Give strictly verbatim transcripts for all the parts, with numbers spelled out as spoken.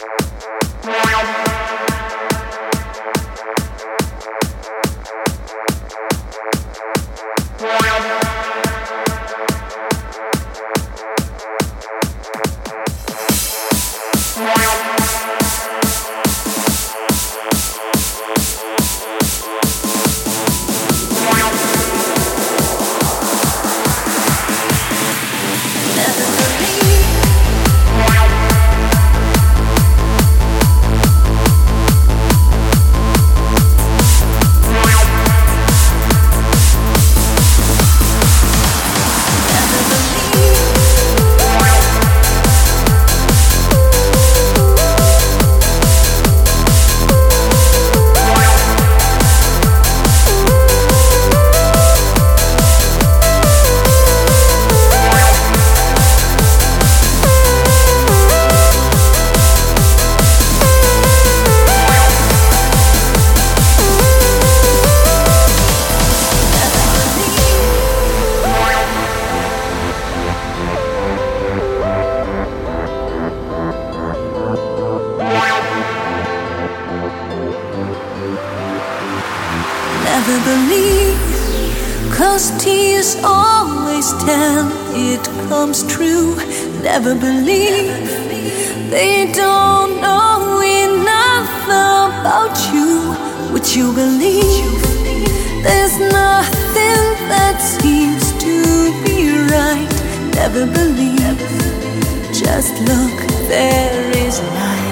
Never believe, 'cause tears always tell it comes true. Never believe, they don't know enough about you. Would you believe, there's nothing that seems to be right. Never believe, just look, there is light.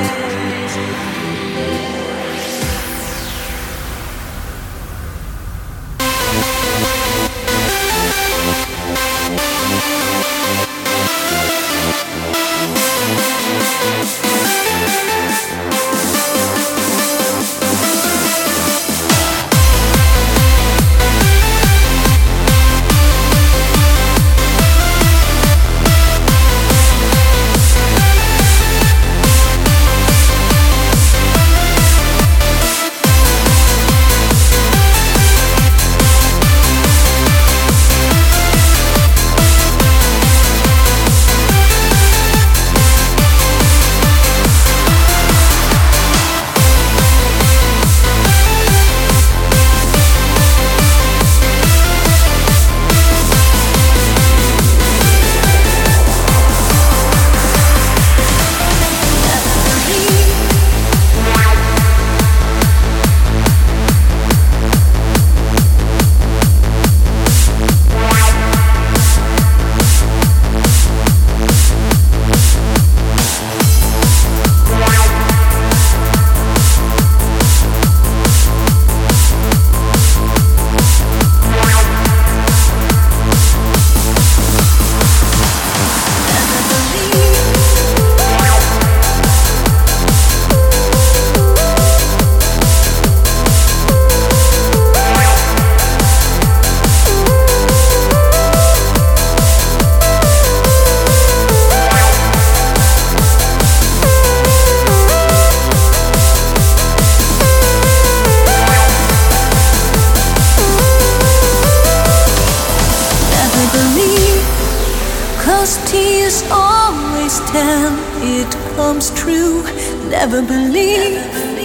Tears always tell it comes true. Never believe,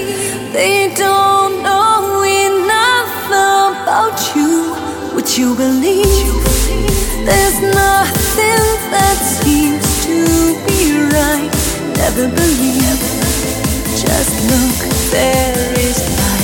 they don't know enough about you. Would you believe, there's nothing that seems to be right. Never believe, just look, there is light.